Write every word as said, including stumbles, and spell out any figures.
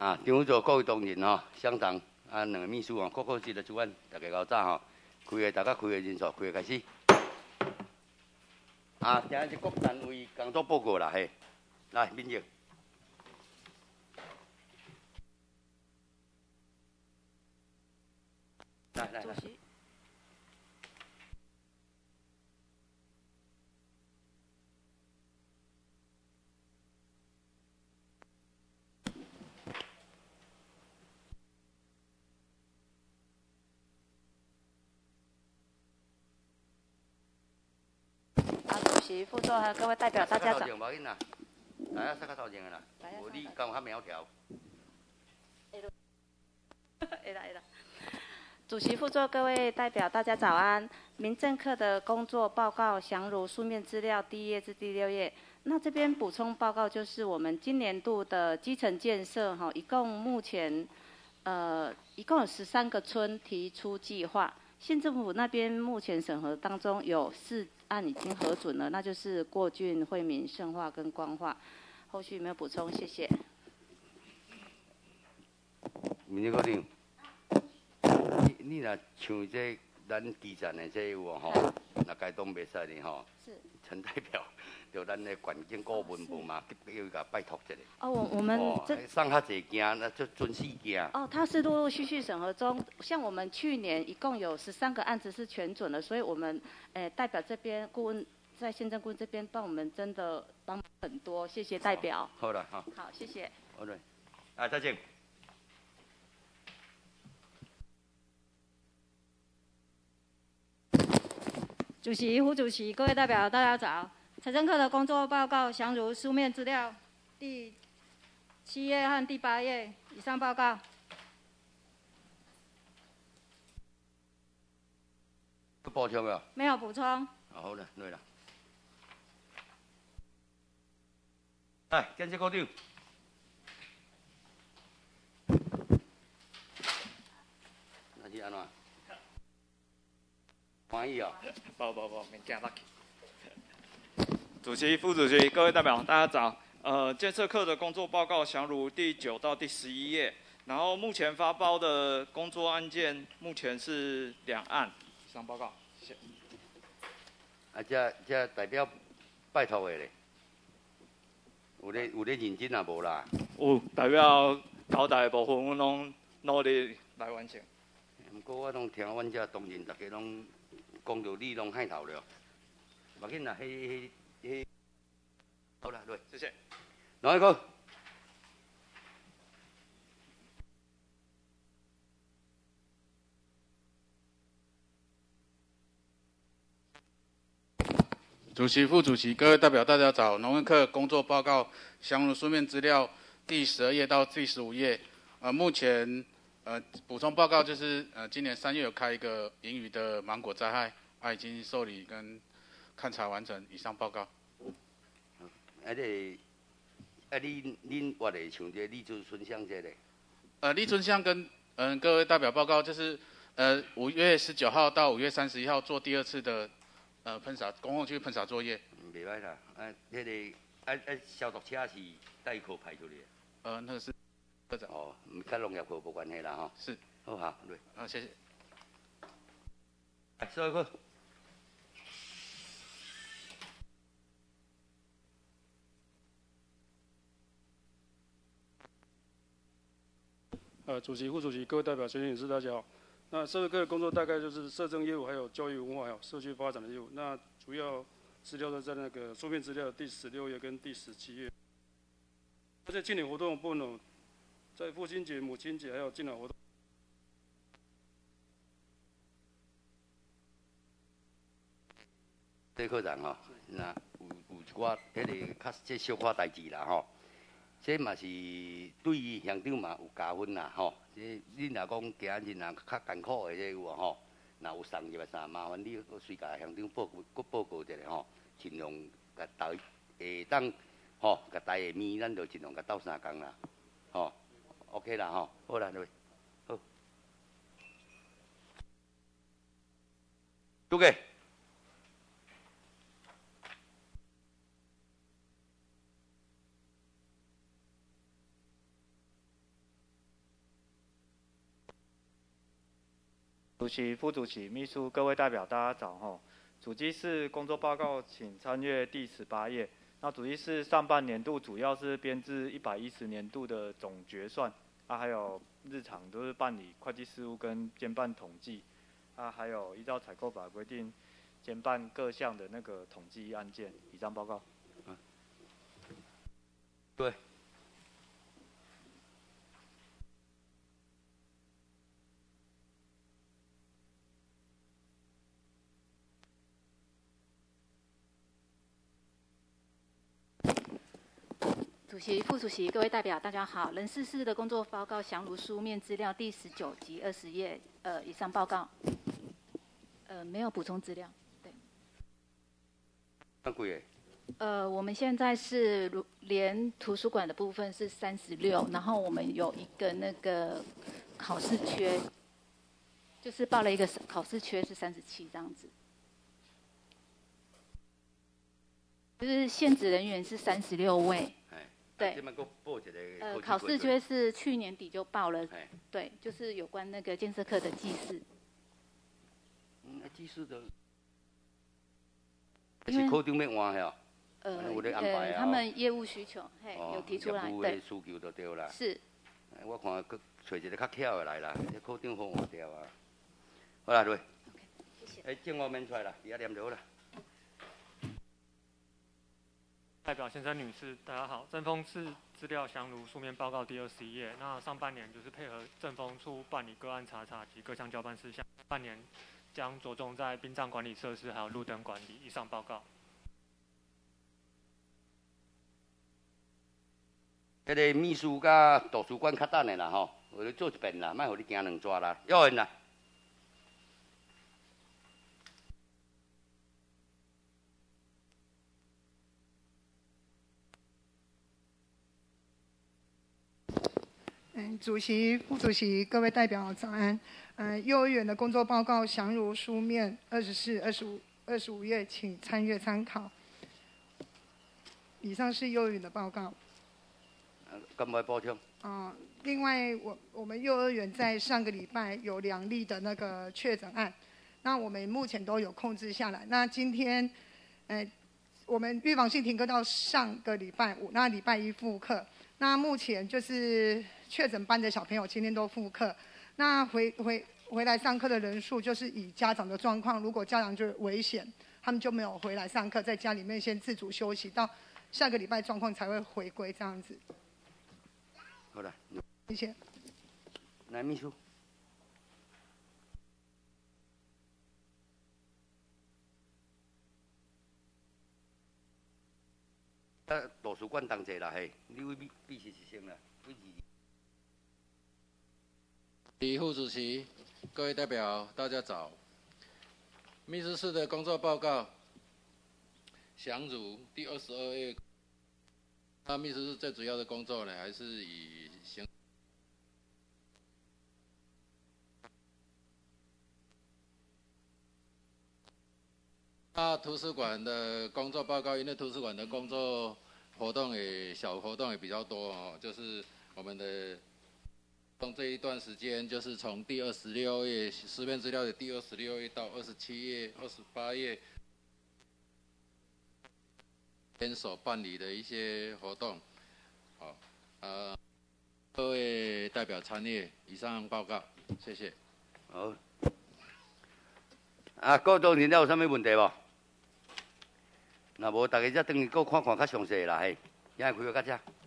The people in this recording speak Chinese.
啊，张副座各位同仁吼，乡长啊，两个秘书哦，各个级的主管，大家搞早吼，开会大家开会人数，开会开始。啊，今日是各单位工作报告啦，嘿，来，民警。来来来。 啊，主席、副座还有各位代表，大家早。 来啊，塞较头前的啦，无你讲较苗条。 会啦会啦。主席、副座、各位代表，大家早安。民政课的工作报告详如书面资料第一页至第六页。那这边补充报告就是我们今年度的基层建设哈，一共目前呃一共有十三个村提出计划，县政府那边目前审核当中有四案已经核准了，那就是过郡、惠民、圣化跟光化。后续有没有补充？谢谢。 民政科长，你你若像这咱基层的这有吼，那该当袂使呢吼。是。陈代表，就咱的环境顾问部嘛，叫伊甲拜托一下。 哦，我我们这送较济件，那就准四件。 哦，它是陆陆续续审核中，像我们去年一共有十三个案子是全准的，所以我们诶、呃、代表这边顾问在县政顾问这边帮我们真的帮忙很多，谢谢代表。 好了，好。 好，谢谢。 好的，啊，再见。 主席、副主席、各位代表，大家早。财政课的工作报告详如书面资料第七页和第八页。以上报告。 有补充没有？ 没有补充。 好了，对了。来，建设科长。那是安怎？欢喜哦。 不不不，免惊 lucky。主席、副主席、各位代表，大家早。呃，建设课的工作报告详如第九到第十一页。然后目前发包的工作案件，目前是两案。以上报告，谢谢。 啊，这这代表拜托的咧，有咧有咧认真啊无啦？ 有代表交代的部分，我拢努力来完成。 毋过我拢听阮遮同仁大家拢讲到你拢害头了，无要紧啦，迄迄迄，好啦，对， 谢谢。 哪一个？ 主席、副主席、各位代表，大家早。农业课工作报告详如书面资料第十二页到第十五页。呃，目前呃补充报告就是呃今年三月有开一个盈余的芒果灾害，啊已经受理跟勘查完成。以上报告。 啊，这啊，你恁我咧像这立春春香这咧。 呃，立春香跟嗯、呃、各位代表报告就是呃五月十九号到五月三十一号做第二次的。呃，喷洒公共区喷洒作业， 袂歹啦。啊，迄、那个啊啊，消毒车是代课派出来。 呃，那个是科长。 哦，跟农业科无关系啦吼。 是。 好好，对。 好，谢谢。 来，下一个。 呃，主席、副主席、各位代表、学生女士，大家好。那社会课的工作大概就是社政业务、还有教育文化、还有社区发展的业务。那主要资料都在那个书面资料第十六页跟第十七页。而且庆典活动部分，在父亲节、母亲节还有敬老活动。 这科长吼，那有有一寡迄个较这小可代志啦吼。这嘛是对于乡长嘛有加分啦吼。这你若讲今日人较艰苦的这有无吼？若有送入来啥，麻烦你随甲乡长报告，搁报告一下吼，尽量甲台下当吼，甲台下面咱就尽量甲斗相共啦，吼 ，OK 啦吼，好啦，对，好，诸位。 主席、副主席、秘书、各位代表，大家早吼。主机室工作报告，请参阅第十八页。那主机室上半年度主要是编制一百一十年度的总决算，啊，还有日常都是办理会计事务跟监办统计，啊，还有依照采购法规定监办各项的那个统计案件。以上报告。 嗯，对。 主席、副主席、各位代表，大家好。人事室的工作报告详如书面资料第十九及二十页。呃，以上报告。呃，没有补充资料。对。 那几个？ 呃，我们现在是连图书馆的部分是三十六，然后我们有一个那个考试缺，就是报了一个考试缺是三十七这样子。就是现职人员是三十六位。对，呃，考试缺是去年底就报了，对，就是有关那个建设课的技师。 嗯，那技师的，是科长要换的。 呃呃，他们业务需求，嘿，有提出来，对。 需求就对啦。 是。 我看佮找一个较巧的来啦，这科长好换掉啊。好啦，对。 谢谢。 哎，电话免出来啦，底下念就好啦。 代表先生、女士，大家好。政风室资料详如书面报告第二十一页。那上半年就是配合政风处办理个案查查及各项交办事项，半年将着重在殡葬管理设施还有路灯管理。以上报告。 迄个秘书甲图书馆较等的啦吼，我咧做一遍啦，莫互你惊两抓啦。要人啦。 嗯，主席、副主席、各位代表早安。嗯，幼儿园的工作报告详如书面二十四、二十五、二十五页，请参阅参考。以上是幼儿园的报告。 呃，干嘛补充？ 啊，另外我我们幼儿园在上个礼拜有两例的那个确诊案，那我们目前都有控制下来。那今天，呃，我们预防性停课到上个礼拜五，那礼拜一复课。那目前就是确诊班的小朋友今天都复课，那回回回来上课的人数就是以家长的状况，如果家长就危险，他们就没有回来上课，在家里面先自主休息，到下个礼拜状况才会回归这样子。 好了， 谢谢。 来，秘书。啊，图书馆同齐啦，嘿，你位秘秘书是先啦，位二。 李副主席、各位代表，大家早。秘书室的工作报告详如第二十二页。那秘书室最主要的工作呢，还是以行。那图书馆的工作报告，因为图书馆的工作活动也小活动也比较多哦，就是我们的从这一段时间，就是从第二十六页书面资料的第二十六页到二十七页、二十八页，联手办理的一些活动，好，呃，各位代表参阅，以上报告，谢谢。 好。啊，各种人有啥物问题无？若无，大家则等于搁看看较详细啦，嘿，今日开会到这。